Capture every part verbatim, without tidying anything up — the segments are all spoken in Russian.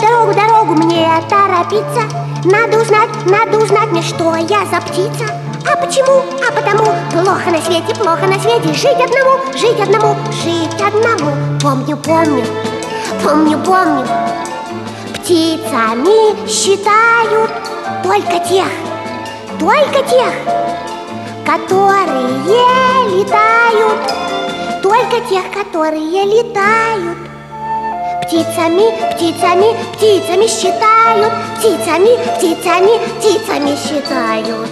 дорогу, дорогу, мне торопиться. Надо узнать, надо узнать мне, что я за птица. А почему? А потому плохо на свете, плохо на свете жить одному, жить одному, жить одному. Помню, помню, помню, помню. Птицами считают только тех, только тех, которые летают, только тех, которые летают. Птицами, птицами, птицами считают, птицами, птицами, птицами считают.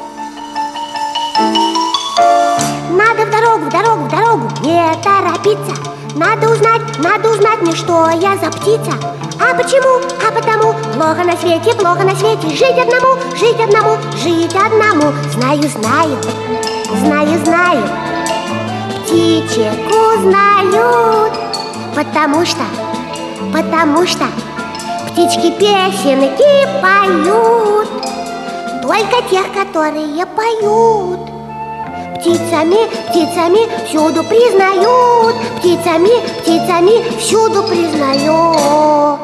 Надо в дорогу, в дорогу, в дорогу, не торопиться. Надо узнать, надо узнать мне, что я за птица. А почему? А потому плохо на свете, плохо на свете жить одному, жить одному, жить одному. Знаю, знаю, знаю, знаю. Птичек узнают, потому что, потому что птички песенки поют, только тех, которые поют. Птицами, птицами всюду признают, птицами, птицами всюду признают.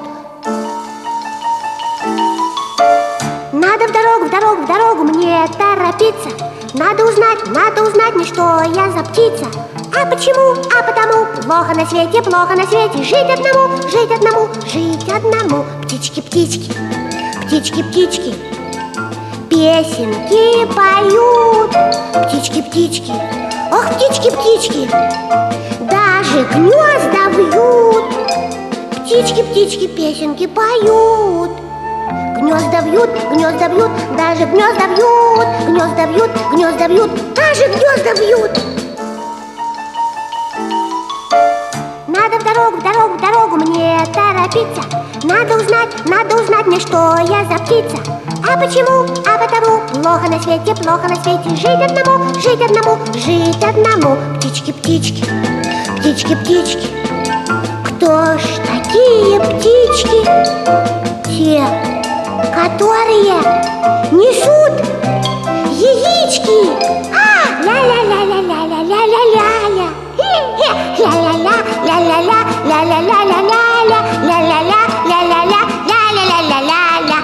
Надо в дорогу, в дорогу, в дорогу мне торопиться. Надо узнать, надо узнать мне, что я за птица. А почему? А потому плохо на свете, плохо на свете жить одному, жить одному, жить одному. Птички, птички, птички, птички песенки поют. Птички, птички, ох, птички, птички, даже гнезда вьют. Птички, птички песенки поют. Гнезда вьют, гнезда вьют, даже гнезда вьют. Гнезда вьют, гнезда вьют, даже гнезда вьют. Надо в дорогу, в дорогу, в дорогу мне торопиться. Надо узнать, надо узнать мне, что я за птица. А почему? А потому плохо на свете, плохо на свете жить одному, жить одному, жить одному. Птички, птички, птички, птички. Кто ж такие птички? Те, которые несут яички. А, ля-ля-ля-ля-ля-ля-ля-ля-ля-ля. Ля-ля-ля, ля-ля-ля, ля-ля-ля-ля-ля-ля, ля-ля-ля, ля-ля-ля, ля-ля-ля-ля-ля-ля.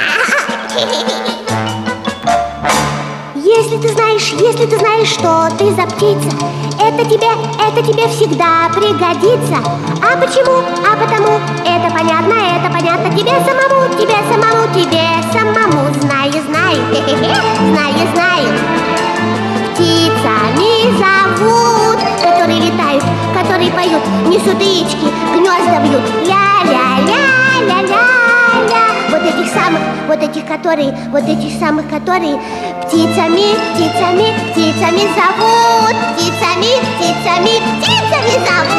Если ты знаешь, если ты знаешь, что ты за птица, это тебе, это тебе всегда пригодится. А почему? А потому это понятно, это понятно тебе самому, тебе самому, тебе самому. Знаю, знаю, знаю, знаю. Птицами зовут, которые летают, которые поют, несут яички, гнезда вьют. Ля-ля-ля-ля-ля-ля. Вот этих самых, вот этих, которые, вот этих самых, которые птицами, птицами, птицами зовут. Птицами, птицами, птицами зовут.